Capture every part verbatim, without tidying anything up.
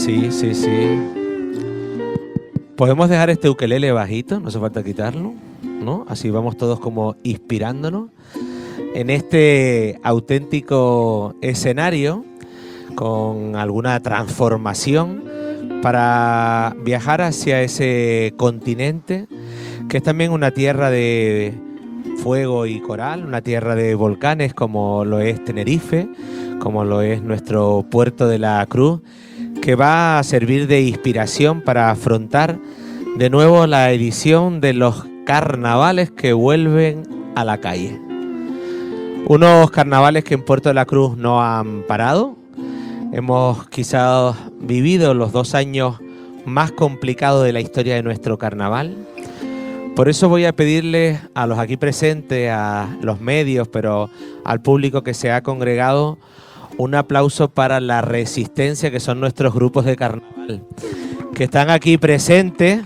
Sí, sí, sí. Podemos dejar este ukelele bajito, no hace falta quitarlo, ¿no? Así vamos todos como inspirándonos en este auténtico escenario con alguna transformación para viajar hacia ese continente que es también una tierra de fuego y coral, una tierra de volcanes como lo es Tenerife, como lo es nuestro Puerto de la Cruz, que va a servir de inspiración para afrontar de nuevo la edición de los carnavales que vuelven a la calle. Unos carnavales que en Puerto de la Cruz no han parado. Hemos quizás vivido los dos años más complicados de la historia de nuestro carnaval. Por eso voy a pedirles a los aquí presentes, a los medios, pero al público que se ha congregado, un aplauso para la resistencia que son nuestros grupos de carnaval, que están aquí presentes,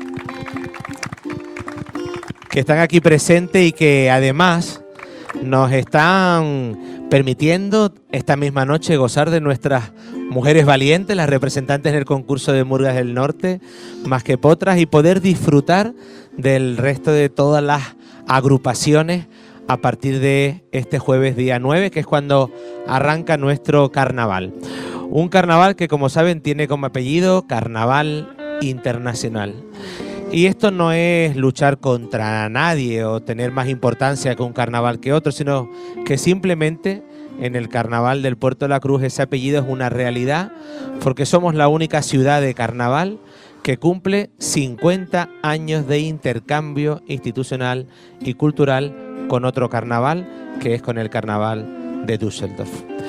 que están aquí presentes y que además nos están permitiendo esta misma noche gozar de nuestras mujeres valientes, las representantes en el concurso de Murgas del Norte, más que potras, y poder disfrutar del resto de todas las agrupaciones a partir de este jueves día nueve, que es cuando arranca nuestro carnaval. Un carnaval que, como saben, tiene como apellido Carnaval Internacional. Y esto no es luchar contra nadie o tener más importancia que un carnaval que otro, sino que simplemente en el carnaval del Puerto de la Cruz ese apellido es una realidad, porque somos la única ciudad de carnaval que cumple cincuenta años de intercambio institucional y cultural con otro carnaval, que es con el carnaval de Düsseldorf.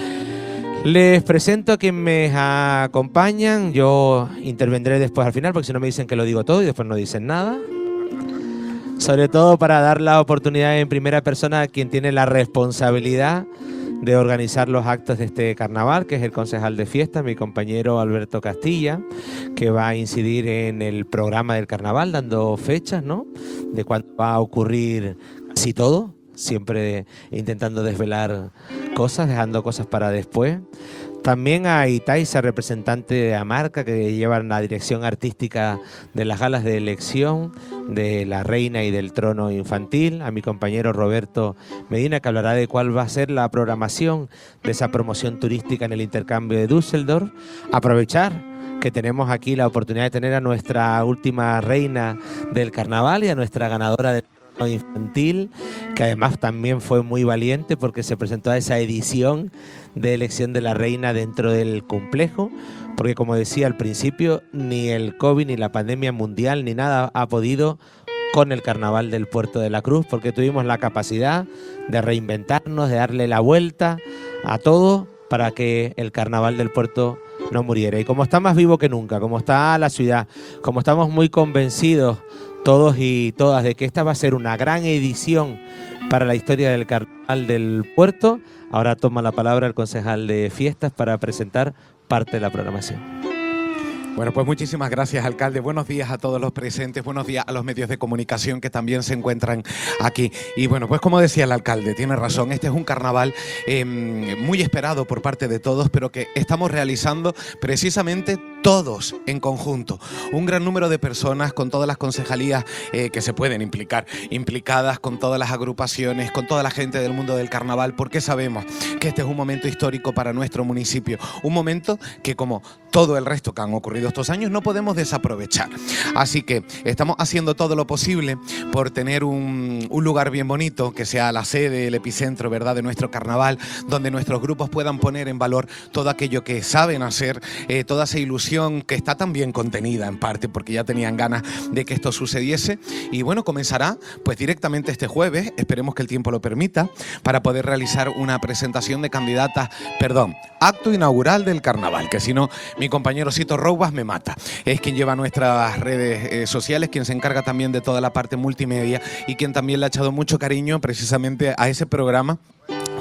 Les presento a quienes me acompañan. Yo intervendré después al final, porque si no me dicen que lo digo todo y después no dicen nada. Sobre todo para dar la oportunidad en primera persona a quien tiene la responsabilidad de organizar los actos de este carnaval, que es el concejal de fiestas, mi compañero Alberto Castilla, que va a incidir en el programa del carnaval, dando fechas, ¿no?, de cuándo va a ocurrir casi todo, siempre intentando desvelar cosas, dejando cosas para después. También a Itaiza, representante de la marca, que lleva la dirección artística de las galas de elección de la reina y del trono infantil. A mi compañero Roberto Medina, que hablará de cuál va a ser la programación de esa promoción turística en el intercambio de Düsseldorf. Aprovechar que tenemos aquí la oportunidad de tener a nuestra última reina del carnaval y a nuestra ganadora del infantil, que además también fue muy valiente porque se presentó a esa edición de elección de la reina dentro del complejo, porque como decía al principio, ni el COVID ni la pandemia mundial ni nada ha podido con el carnaval del Puerto de la Cruz, porque tuvimos la capacidad de reinventarnos, de darle la vuelta a todo para que el carnaval del puerto no muriera. Y como está más vivo que nunca, como está la ciudad, como estamos muy convencidos todos y todas de que esta va a ser una gran edición para la historia del carnaval del puerto, ahora toma la palabra el concejal de fiestas para presentar parte de la programación. Bueno, pues muchísimas gracias, alcalde. Buenos días a todos los presentes, buenos días a los medios de comunicación que también se encuentran aquí. Y bueno, pues como decía el alcalde, tiene razón, este es un carnaval eh, muy esperado por parte de todos, pero que estamos realizando precisamente todos en conjunto. Un gran número de personas con todas las concejalías eh, que se pueden implicar, implicadas con todas las agrupaciones, con toda la gente del mundo del carnaval, porque sabemos que este es un momento histórico para nuestro municipio. Un momento que, como todo el resto que han ocurrido estos años, no podemos desaprovechar. Así que estamos haciendo todo lo posible por tener un, un lugar bien bonito, que sea la sede, el epicentro, ¿verdad?, de nuestro carnaval, donde nuestros grupos puedan poner en valor todo aquello que saben hacer, eh, toda esa ilusión que está también contenida en parte, porque ya tenían ganas de que esto sucediese. Y bueno, comenzará pues directamente este jueves, esperemos que el tiempo lo permita, para poder realizar una presentación de candidatas, perdón, acto inaugural del carnaval, que si no, mi compañero Cito Roubas me mata. Es quien lleva nuestras redes eh, sociales, quien se encarga también de toda la parte multimedia y quien también le ha echado mucho cariño precisamente a ese programa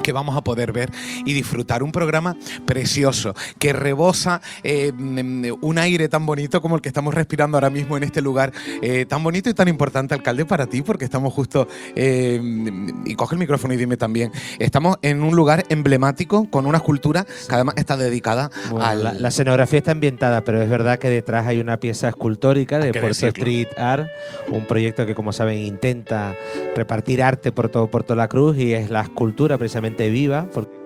que vamos a poder ver y disfrutar. Un programa precioso que rebosa eh, un aire tan bonito como el que estamos respirando ahora mismo en este lugar eh, tan bonito y tan importante, alcalde, para ti, porque estamos justo, eh, y coge el micrófono y dime también, estamos en un lugar emblemático con una escultura que además está dedicada bueno, al... La, la escenografía está ambientada, pero es verdad que detrás hay una pieza escultórica de Puerto decirlo. Street Art, un proyecto que, como saben, intenta repartir arte por todo Puerto La Cruz, y es la escultura precisamente viva, porque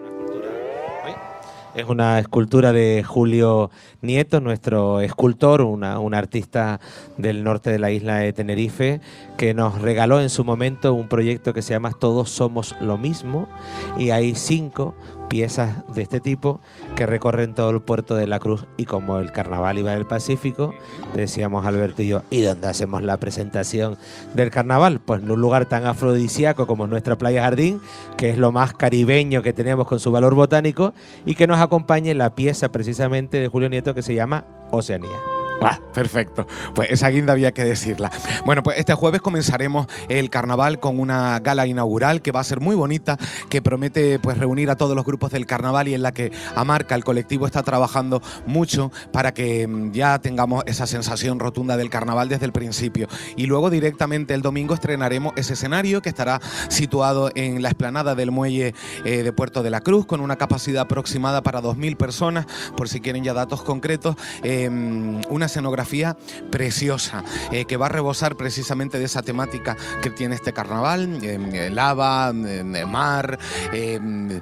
es una escultura de Julio Nieto, nuestro escultor, una, un artista del norte de la isla de Tenerife, que nos regaló en su momento un proyecto que se llama Todos Somos Lo Mismo, y hay cinco piezas de este tipo que recorren todo el puerto de La Cruz. Y como el carnaval iba del Pacífico, decíamos Alberto y yo, ¿y dónde hacemos la presentación del carnaval? Pues en un lugar tan afrodisíaco como nuestra playa Jardín, que es lo más caribeño que tenemos con su valor botánico, y que nos acompañe la pieza precisamente de Julio Nieto que se llama Oceanía. Ah, perfecto. Pues esa guinda había que decirla. Bueno, pues este jueves comenzaremos el carnaval con una gala inaugural que va a ser muy bonita, que promete pues reunir a todos los grupos del carnaval, y en la que Amarca, el colectivo, está trabajando mucho para que ya tengamos esa sensación rotunda del carnaval desde el principio. Y luego directamente el domingo estrenaremos ese escenario que estará situado en la explanada del muelle eh, de Puerto de la Cruz, con una capacidad aproximada para dos mil personas, por si quieren ya datos concretos. Eh, una escenografía preciosa eh, que va a rebosar precisamente de esa temática que tiene este carnaval, eh, lava, eh, mar, eh,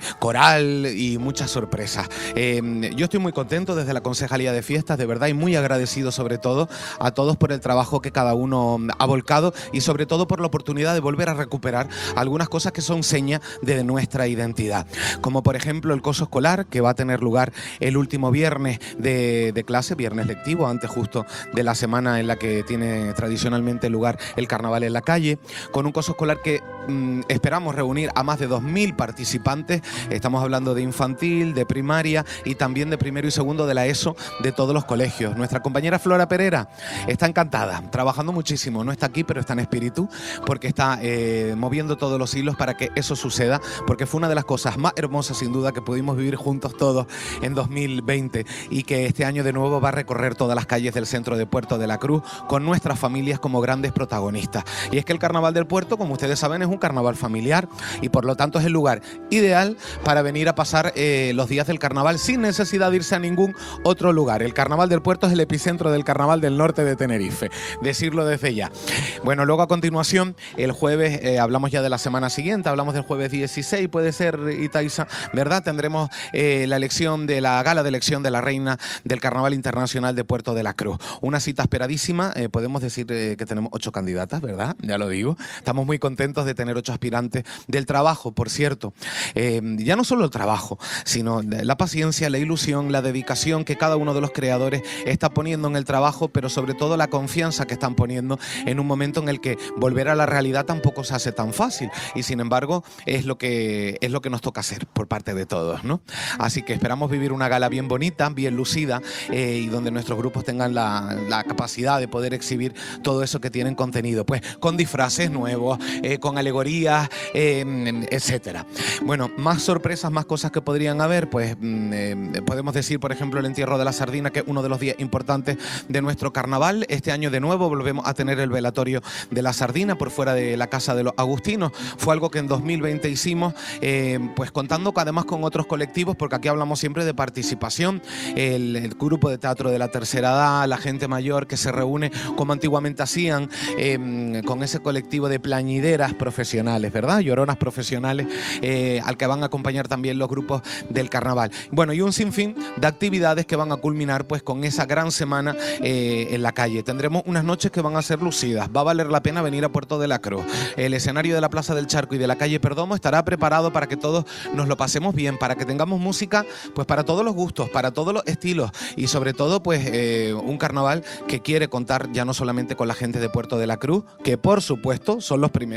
coral y muchas sorpresas. Eh, yo estoy muy contento desde la Concejalía de Fiestas, de verdad, y muy agradecido sobre todo a todos por el trabajo que cada uno ha volcado, y sobre todo por la oportunidad de volver a recuperar algunas cosas que son señas de nuestra identidad, como por ejemplo el coso escolar, que va a tener lugar el último viernes de, de clase, viernes lectivo, antes justo de la semana en la que tiene tradicionalmente lugar el carnaval en la calle, con un coso escolar que mmm, esperamos reunir a más de dos mil participantes. Estamos hablando de infantil, de primaria y también de primero y segundo de la ESO, de todos los colegios. Nuestra compañera Flora Pereira está encantada, trabajando muchísimo, no está aquí pero está en espíritu, porque está eh, moviendo todos los hilos para que eso suceda, porque fue una de las cosas más hermosas sin duda que pudimos vivir juntos todos en dos mil veinte, y que este año de nuevo va a recorrer todas las calles del centro de Puerto de la Cruz con nuestras familias como grandes protagonistas. Y es que el Carnaval del Puerto, como ustedes saben, es un carnaval familiar, y por lo tanto es el lugar ideal para venir a pasar eh, los días del carnaval sin necesidad de irse a ningún otro lugar. El Carnaval del Puerto es el epicentro del carnaval del norte de Tenerife, decirlo desde ya. Bueno, luego a continuación, el jueves, eh, hablamos ya de la semana siguiente, hablamos del jueves dieciséis, puede ser, Itaiza, ¿verdad? Tendremos eh, la elección de la gala de elección de la reina del Carnaval Internacional de Puerto de la Cruz. Una cita esperadísima, eh, podemos decir eh, que tenemos ocho candidatas, ¿verdad? Ya lo digo. Estamos muy contentos de tener ocho aspirantes, del trabajo, por cierto. Eh, ya no solo el trabajo, sino la paciencia, la ilusión, la dedicación que cada uno de los creadores está poniendo en el trabajo, pero sobre todo la confianza que están poniendo en un momento en el que volver a la realidad tampoco se hace tan fácil, y sin embargo es lo que, es lo que nos toca hacer por parte de todos, ¿no? Así que esperamos vivir una gala bien bonita, bien lucida, eh, y donde nuestros grupos tengan la, la capacidad de poder exhibir todo eso que tienen contenido, pues con disfraces nuevos, eh, con alegorías, eh, etcétera. Bueno, más sorpresas, más cosas que podrían haber, pues eh, podemos decir, por ejemplo, el entierro de la sardina, que es uno de los días importantes de nuestro carnaval. Este año de nuevo volvemos a tener el velatorio de la sardina por fuera de la casa de los agustinos. Fue algo que en dos mil veinte hicimos, eh, pues contando además con otros colectivos, porque aquí hablamos siempre de participación, el, el grupo de teatro de la tercera edad, la gente mayor que se reúne como antiguamente hacían, eh, con ese colectivo de plañideras profesionales, ¿verdad? Lloronas profesionales, eh, al que van a acompañar también los grupos del carnaval. Bueno, y un sinfín de actividades que van a culminar pues con esa gran semana eh, en la calle. Tendremos unas noches que van a ser lucidas, va a valer la pena venir a Puerto de la Cruz. El escenario de la Plaza del Charco y de la calle Perdomo estará preparado para que todos nos lo pasemos bien, para que tengamos música pues para todos los gustos, para todos los estilos, y sobre todo pues eh, un carnaval que quiere contar ya no solamente con la gente de Puerto de la Cruz, que por supuesto son los primeros, la gente de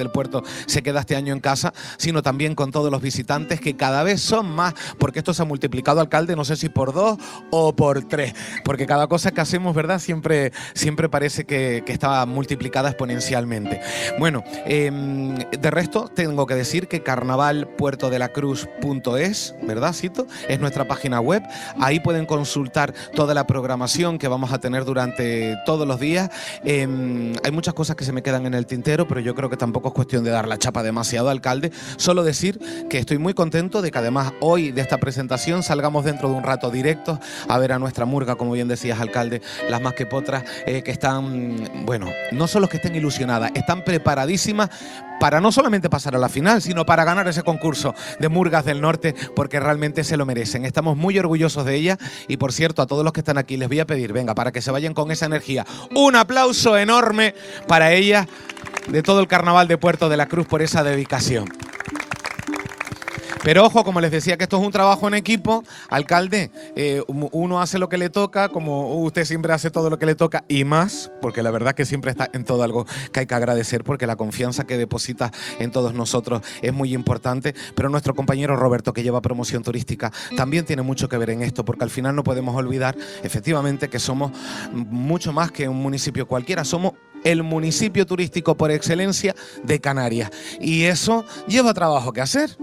del puerto se queda este año en casa, sino también con todos los visitantes, que cada vez son más, porque esto se ha multiplicado, alcalde, no sé si por dos o por tres, porque cada cosa que hacemos, ¿verdad?, siempre, siempre parece que, que está multiplicada exponencialmente. Bueno, eh, de resto tengo que decir que carnaval puerto de la cruz punto es, ¿verdad, Cito? Es nuestra página web, ahí pueden consultar toda la programación que vamos a tener durante todos los días. Eh, hay muchas cosas que se me quedan en el tintero, pero yo creo que tampoco es cuestión de dar la chapa demasiado, alcalde. Solo decir que estoy muy contento de que además hoy de esta presentación salgamos dentro de un rato directos a ver a nuestra murga, como bien decías, alcalde, las más que potras, eh, que están, bueno, no solo que estén ilusionadas, están preparadísimas para no solamente pasar a la final, sino para ganar ese concurso de Murgas del Norte, porque realmente se lo merecen. Estamos muy orgullosos de ellas y, por cierto, a todos los que están aquí les voy a pedir, venga, para que se vayan con esa energía, un aplauso enorme para ellas, de todo el carnaval de Puerto de la Cruz, por esa dedicación. Pero ojo, como les decía, que esto es un trabajo en equipo, alcalde, eh, uno hace lo que le toca, como usted siempre hace todo lo que le toca y más, porque la verdad que siempre está en todo algo que hay que agradecer, porque la confianza que deposita en todos nosotros es muy importante, pero nuestro compañero Roberto, que lleva promoción turística, también tiene mucho que ver en esto, porque al final no podemos olvidar, efectivamente, que somos mucho más que un municipio cualquiera, somos el municipio turístico por excelencia de Canarias, y eso lleva trabajo que hacer.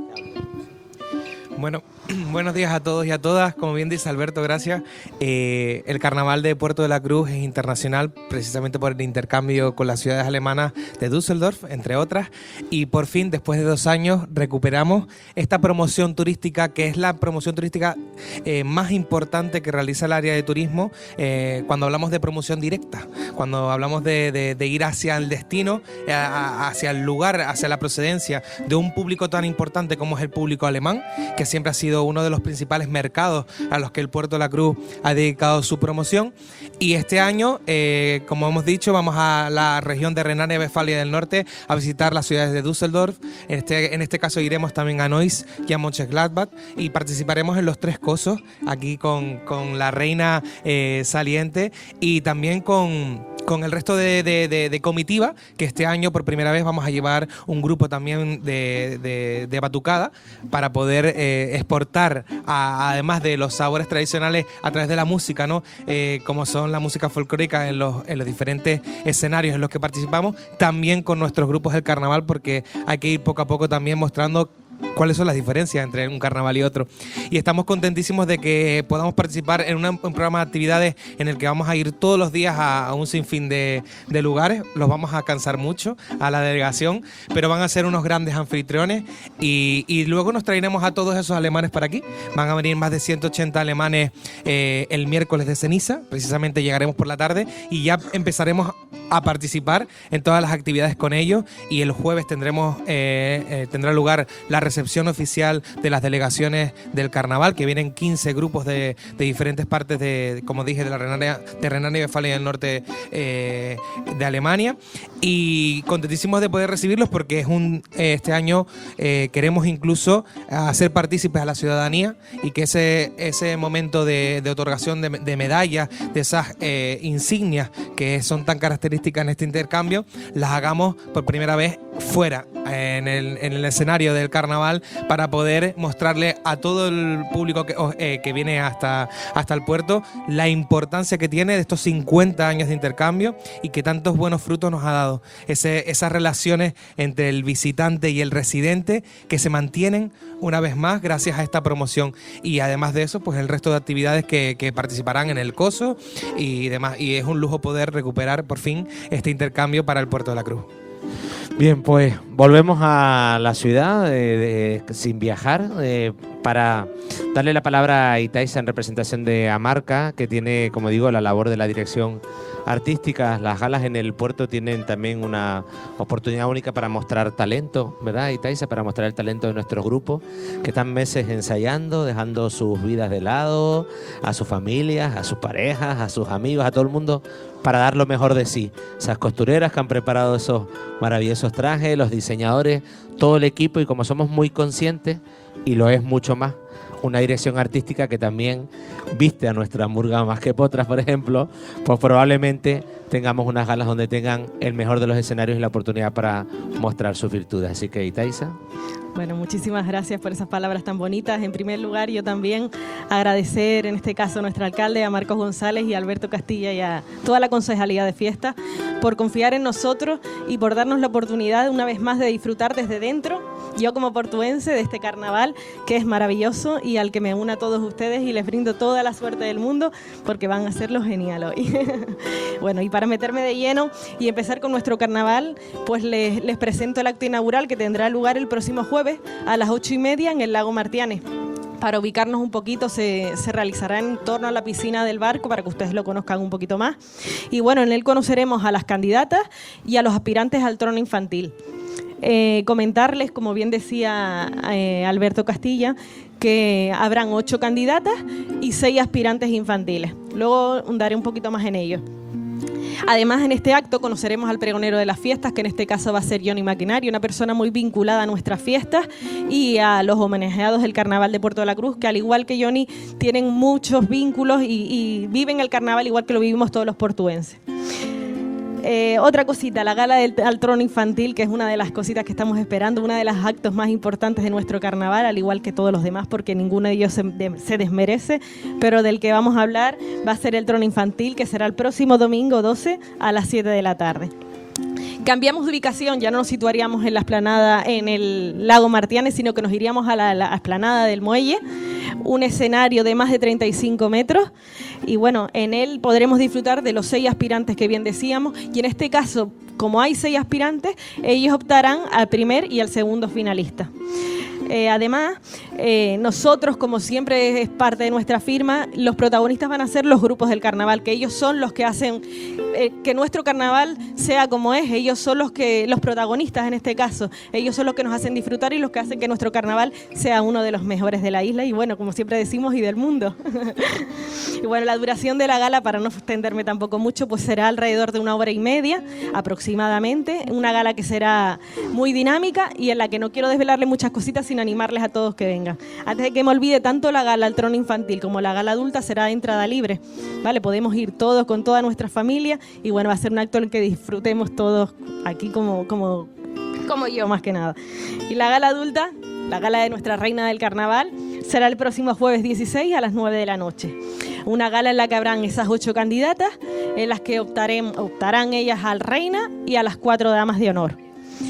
Bueno, buenos días a todos y a todas. Como bien dice Alberto, gracias. Eh, el Carnaval de Puerto de la Cruz es internacional precisamente por el intercambio con las ciudades alemanas de Düsseldorf, entre otras. Y por fin, después de dos años, recuperamos esta promoción turística, que es la promoción turística eh, más importante que realiza el área de turismo eh, cuando hablamos de promoción directa, cuando hablamos de, de, de ir hacia el destino, eh, hacia el lugar, hacia la procedencia de un público tan importante como es el público alemán, que siempre ha sido uno de los principales mercados a los que el Puerto de la Cruz ha dedicado su promoción. Y este año, eh, como hemos dicho, vamos a la región de Renania-Westfalia del Norte a visitar las ciudades de Düsseldorf. En este, en este caso iremos también a Neuss y a Mönchengladbach y participaremos en los Tres Cosos, aquí con, con la reina eh, saliente y también con... con el resto de, de, de, de comitiva, que este año por primera vez vamos a llevar un grupo también de, de, de batucada para poder eh, exportar, a, además de los sabores tradicionales a través de la música, ¿no? Eh, como son la música folclórica en los, en los diferentes escenarios en los que participamos, también con nuestros grupos del carnaval, porque hay que ir poco a poco también mostrando cuáles son las diferencias entre un carnaval y otro. Y estamos contentísimos de que podamos participar en una, un programa de actividades en el que vamos a ir todos los días a, a un sinfín de, de lugares. Los vamos a cansar mucho a la delegación, pero van a ser unos grandes anfitriones y, y luego nos traeremos a todos esos alemanes para aquí. Van a venir más de ciento ochenta alemanes eh, el miércoles de ceniza, precisamente llegaremos por la tarde y ya empezaremos a participar en todas las actividades con ellos, y el jueves tendremos eh, eh, tendrá lugar la recepción oficial de las delegaciones del carnaval, que vienen quince grupos de, de diferentes partes de, como dije, de la Renania, de Renania-Westfalia del Norte eh, de Alemania, y contentísimos de poder recibirlos porque es un eh, este año eh, queremos incluso hacer partícipes a la ciudadanía y que ese, ese momento de, de otorgación de, de medallas, de esas eh, insignias que son tan características en este intercambio, las hagamos por primera vez fuera, en el, en el escenario del carnaval, para poder mostrarle a todo el público que, eh, que viene hasta, hasta el puerto la importancia que tiene de estos cincuenta años de intercambio y que tantos buenos frutos nos ha dado. Ese, esas relaciones entre el visitante y el residente que se mantienen una vez más gracias a esta promoción, y además de eso, pues el resto de actividades que, que participarán en el COSO y demás, y es un lujo poder recuperar por fin este intercambio para el Puerto de la Cruz. Bien, pues volvemos a la ciudad de, de, sin viajar eh, para darle la palabra a Itaiza en representación de Amarca, que tiene, como digo, la labor de la dirección artística. Las galas en el puerto tienen también una oportunidad única para mostrar talento, ¿verdad, Itaiza? Para mostrar el talento de nuestros grupos, que están meses ensayando, dejando sus vidas de lado, a sus familias, a sus parejas, a sus amigos, a todo el mundo, para dar lo mejor de sí. Esas costureras que han preparado esos maravillosos trajes, los diseñadores, todo el equipo, y como somos muy conscientes, y lo es mucho más, una dirección artística que también viste a nuestra murga Más que Potras, por ejemplo, pues probablemente tengamos unas galas donde tengan el mejor de los escenarios y la oportunidad para mostrar sus virtudes. Así que, Itaiza. Bueno, muchísimas gracias por esas palabras tan bonitas. En primer lugar, yo también agradecer, en este caso, a nuestro alcalde, a Marcos González y a Alberto Castilla y a toda la Concejalía de Fiestas por confiar en nosotros y por darnos la oportunidad una vez más de disfrutar desde dentro, yo como portuense, de este carnaval que es maravilloso y al que me uno a todos ustedes y les brindo toda la suerte del mundo porque van a hacerlo genial hoy. Bueno, y para meterme de lleno y empezar con nuestro carnaval, pues les, les presento el acto inaugural que tendrá lugar el próximo jueves a las ocho y media en el Lago Martianes. Para ubicarnos un poquito, se, se realizará en torno a la piscina del barco para que ustedes lo conozcan un poquito más. Y bueno, en él conoceremos a las candidatas y a los aspirantes al trono infantil. Eh, comentarles, como bien decía eh, Alberto Castilla, que habrán ocho candidatas y seis aspirantes infantiles. Luego daré un poquito más en ello. Además, en este acto conoceremos al pregonero de las fiestas, que en este caso va a ser Johnny Maquinario, una persona muy vinculada a nuestras fiestas y a los homenajeados del Carnaval de Puerto de la Cruz, que al igual que Johnny tienen muchos vínculos y, y viven el carnaval igual que lo vivimos todos los portuenses. Eh, otra cosita, la gala del al trono infantil, que es una de las cositas que estamos esperando, una de los actos más importantes de nuestro carnaval, al igual que todos los demás, porque ninguno de ellos se, de, se desmerece, pero del que vamos a hablar va a ser el trono infantil, que será el próximo domingo doce a las siete de la tarde. Cambiamos de ubicación, ya no nos situaríamos en la explanada en el Lago Martianes, sino que nos iríamos a la, la explanada del muelle, un escenario de más de treinta y cinco metros y bueno, en él podremos disfrutar de los seis aspirantes que bien decíamos y en este caso, como hay seis aspirantes, ellos optarán al primer y al segundo finalista. Eh, además, eh, nosotros, como siempre es parte de nuestra firma, los protagonistas van a ser los grupos del carnaval, que ellos son los que hacen eh, que nuestro carnaval sea como es. Ellos son los que los protagonistas en este caso. Ellos son los que nos hacen disfrutar y los que hacen que nuestro carnaval sea uno de los mejores de la isla y bueno, como siempre decimos, y del mundo. Y bueno, la duración de la gala, para no extenderme tampoco mucho, pues será alrededor de una hora y media aproximadamente. Una gala que será muy dinámica y en la que no quiero desvelarle muchas cositas, sino animarles a todos que vengan. Antes de que me olvide, tanto la gala al trono infantil como la gala adulta será de entrada libre, ¿vale? Podemos ir todos con toda nuestra familia y bueno, va a ser un acto en el que disfrutemos todos aquí como, como, como yo más que nada. Y la gala adulta, la gala de nuestra reina del carnaval, será el próximo jueves dieciséis a las nueve de la noche. Una gala en la que habrán esas ocho candidatas, en las que optarán, optarán ellas al reina y a las cuatro damas de honor.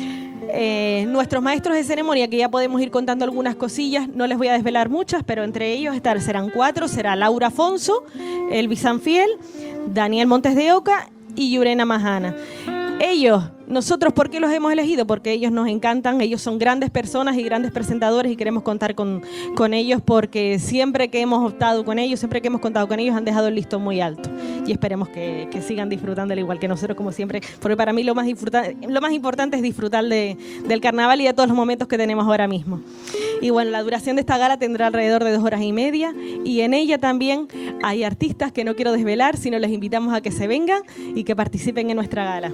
Eh, nuestros maestros de ceremonia, que ya podemos ir contando algunas cosillas, no les voy a desvelar muchas, pero entre ellos estar, serán cuatro, será Laura Afonso, Elvis Sanfiel, Daniel Montes de Oca y Yurena Majana. Ellos, nosotros, ¿por qué los hemos elegido? Porque ellos nos encantan, ellos son grandes personas y grandes presentadores y queremos contar con, con ellos porque siempre que hemos optado con ellos, siempre que hemos contado con ellos han dejado el listón muy alto y esperemos que, que sigan disfrutando al igual que nosotros como siempre, porque para mí lo más, lo más importante es disfrutar de, del carnaval y de todos los momentos que tenemos ahora mismo. Y bueno, la duración de esta gala tendrá alrededor de dos horas y media y en ella también hay artistas que no quiero desvelar, sino les invitamos a que se vengan y que participen en nuestra gala.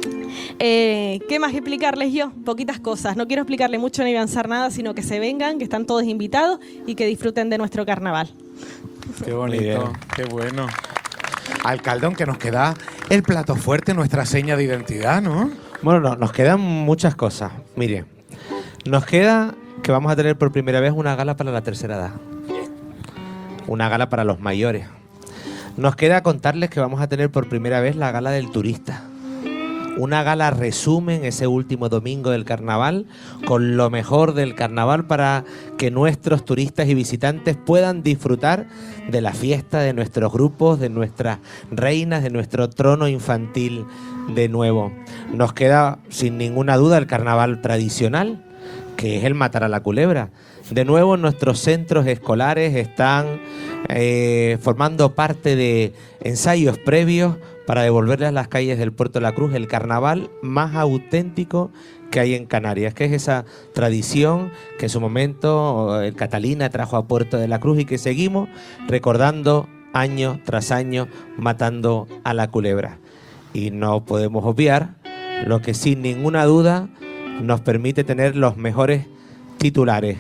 Eh, ¿Qué más explicarles yo? Poquitas cosas. No quiero explicarle mucho ni avanzar nada, sino que se vengan, que están todos invitados y que disfruten de nuestro carnaval. Qué bonito, qué bueno. Alcalde, aunque nos queda el plato fuerte, nuestra seña de identidad, ¿no? Bueno, no, nos quedan muchas cosas. Mire, nos queda que vamos a tener por primera vez una gala para la tercera edad. Una gala para los mayores. Nos queda contarles que vamos a tener por primera vez la gala del turista. Una gala resumen ese último domingo del carnaval con lo mejor del carnaval para que nuestros turistas y visitantes puedan disfrutar de la fiesta, de nuestros grupos, de nuestras reinas, de nuestro trono infantil de nuevo. Nos queda sin ninguna duda el carnaval tradicional, que es el matar a la culebra. De nuevo nuestros centros escolares están eh, formando parte de ensayos previos para devolverle a las calles del Puerto de la Cruz el carnaval más auténtico que hay en Canarias, que es esa tradición que en su momento el Catalina trajo a Puerto de la Cruz y que seguimos recordando año tras año matando a la culebra. Y no podemos obviar lo que sin ninguna duda nos permite tener los mejores titulares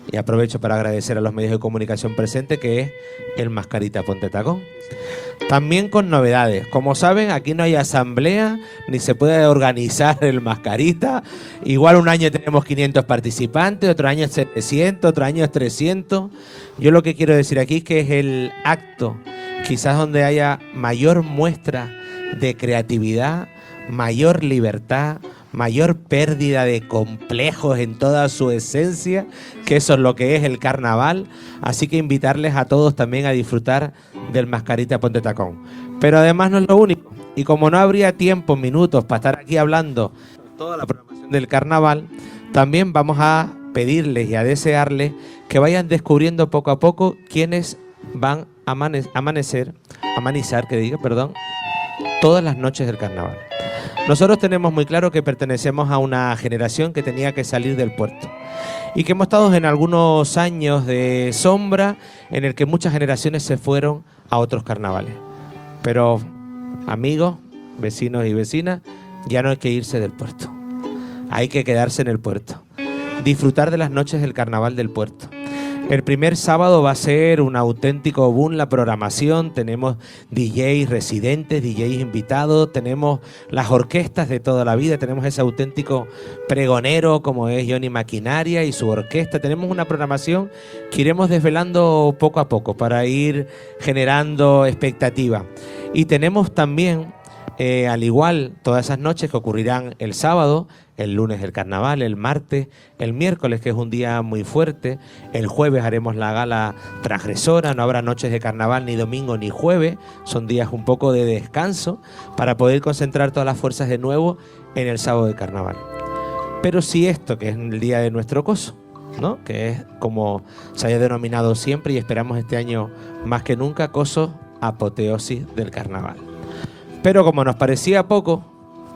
y aprovecho para agradecer a los medios de comunicación presentes, que es el Mascarita Ponte Tacón. También con novedades. Como saben, aquí no hay asamblea, ni se puede organizar el Mascarita. Igual un año tenemos quinientos participantes, otro año es setecientos, otro año es trescientos. Yo lo que quiero decir aquí es que es el acto, quizás donde haya mayor muestra de creatividad, mayor libertad, mayor pérdida de complejos en toda su esencia, que eso es lo que es el carnaval. Así que invitarles a todos también a disfrutar del Mascarita Ponte Tacón. Pero además no es lo único, y como no habría tiempo, minutos para estar aquí hablando toda la programación del carnaval, también vamos a pedirles y a desearles que vayan descubriendo poco a poco quiénes van a amane- amanecer, amanizar, que diga, perdón, todas las noches del carnaval. Nosotros tenemos muy claro que pertenecemos a una generación que tenía que salir del puerto y que hemos estado en algunos años de sombra en el que muchas generaciones se fueron a otros carnavales. Pero, amigos, vecinos y vecinas, ya no hay que irse del puerto. Hay que quedarse en el puerto. Disfrutar de las noches del carnaval del puerto. El primer sábado va a ser un auténtico boom la programación. Tenemos D Js residentes, D Js invitados, tenemos las orquestas de toda la vida, tenemos ese auténtico pregonero como es Johnny Maquinaria y su orquesta. Tenemos una programación que iremos desvelando poco a poco para ir generando expectativa. Y tenemos también, eh, al igual, todas esas noches que ocurrirán el sábado, el lunes el carnaval, el martes, el miércoles, que es un día muy fuerte, el jueves haremos la gala transgresora, no habrá noches de carnaval ni domingo ni jueves, son días un poco de descanso para poder concentrar todas las fuerzas de nuevo en el sábado de carnaval. Pero sí esto, que es el día de nuestro coso, ¿no?, que es como se haya denominado siempre y esperamos este año más que nunca, coso apoteosis del carnaval. Pero como nos parecía poco,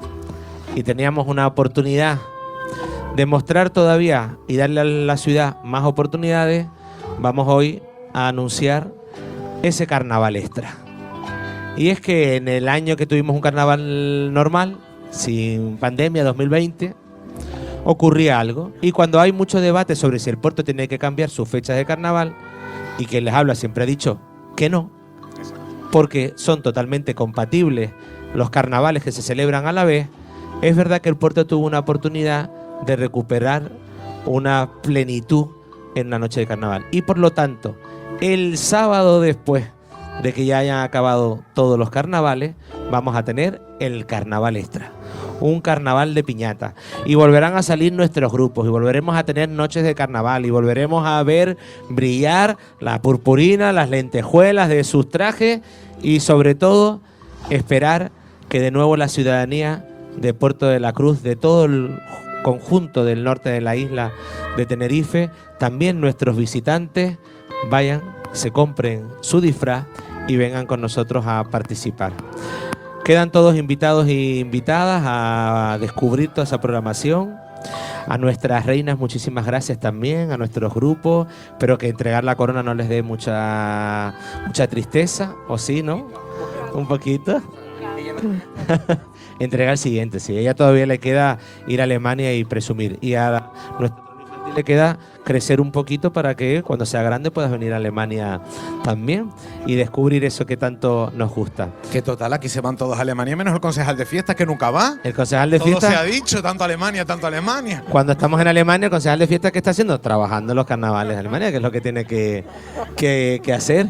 y teníamos una oportunidad de mostrar todavía y darle a la ciudad más oportunidades, vamos hoy a anunciar ese carnaval extra. Y es que en el año que tuvimos un carnaval normal, sin pandemia, dos mil veinte, ocurría algo. Y cuando hay mucho debate sobre si el puerto tiene que cambiar sus fechas de carnaval, y quien les habla siempre ha dicho que no, porque son totalmente compatibles los carnavales que se celebran a la vez, es verdad que el puerto tuvo una oportunidad de recuperar una plenitud en la noche de carnaval. Y por lo tanto, el sábado después de que ya hayan acabado todos los carnavales, vamos a tener el carnaval extra. Un carnaval de piñata. Y volverán a salir nuestros grupos, y volveremos a tener noches de carnaval, y volveremos a ver brillar la purpurina, las lentejuelas de sus trajes, y sobre todo, esperar que de nuevo la ciudadanía de Puerto de la Cruz, de todo el conjunto del norte de la isla de Tenerife, también nuestros visitantes vayan, se compren su disfraz y vengan con nosotros a participar. Quedan todos invitados e invitadas a descubrir toda esa programación. A nuestras reinas, muchísimas gracias también, a nuestros grupos. Espero que entregar la corona no les dé mucha, mucha tristeza, ¿o sí, no? Un poquito. Entregar el siguiente, sí. A ella todavía le queda ir a Alemania y presumir. Y a nuestro infantil le queda crecer un poquito para que cuando sea grande puedas venir a Alemania también y descubrir eso que tanto nos gusta. Que total, aquí se van todos a Alemania, menos el concejal de fiestas que nunca va. El concejal de Todo fiestas... se ha dicho, tanto Alemania, tanto Alemania. Cuando estamos en Alemania, el concejal de fiestas, ¿qué está haciendo? Trabajando en los carnavales de Alemania, que es lo que tiene que, que, que hacer.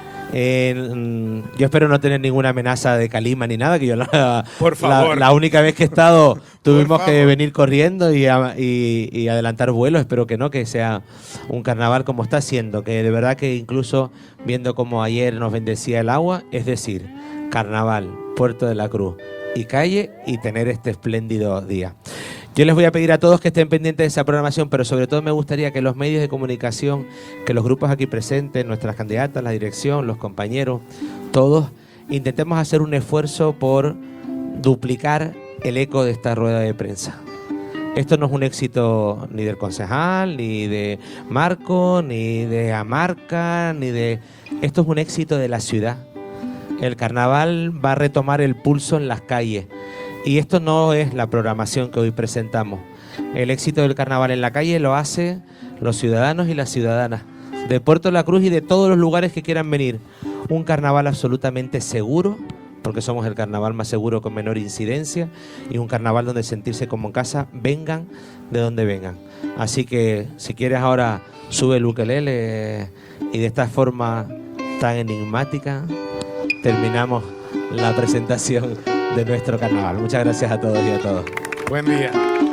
Eh, yo espero no tener ninguna amenaza de calima ni nada, que yo la, Por favor. la, la única vez que he estado tuvimos Por que favor. venir corriendo y, a- y- y adelantar vuelos. Espero que no, que sea un carnaval como está siendo, que de verdad que incluso viendo como ayer nos bendecía el agua, es decir, carnaval, Puerto de la Cruz y calle, y tener este espléndido día. Yo les voy a pedir a todos que estén pendientes de esa programación, pero sobre todo me gustaría que los medios de comunicación, que los grupos aquí presentes, nuestras candidatas, la dirección, los compañeros, todos, intentemos hacer un esfuerzo por duplicar el eco de esta rueda de prensa. Esto no es un éxito ni del concejal, ni de Marco, ni de Amarca, ni de... Esto es un éxito de la ciudad. El carnaval va a retomar el pulso en las calles. Y esto no es la programación que hoy presentamos. el éxito del carnaval en la calle lo hace los ciudadanos y las ciudadanas de Puerto de la Cruz y de todos los lugares que quieran venir. Un carnaval absolutamente seguro, porque somos el carnaval más seguro con menor incidencia, y un carnaval donde sentirse como en casa, vengan de donde vengan. Así que si quieres ahora sube el ukelele y de esta forma tan enigmática terminamos la presentación de nuestro carnaval. Muchas gracias a todos y a todas. Buen día.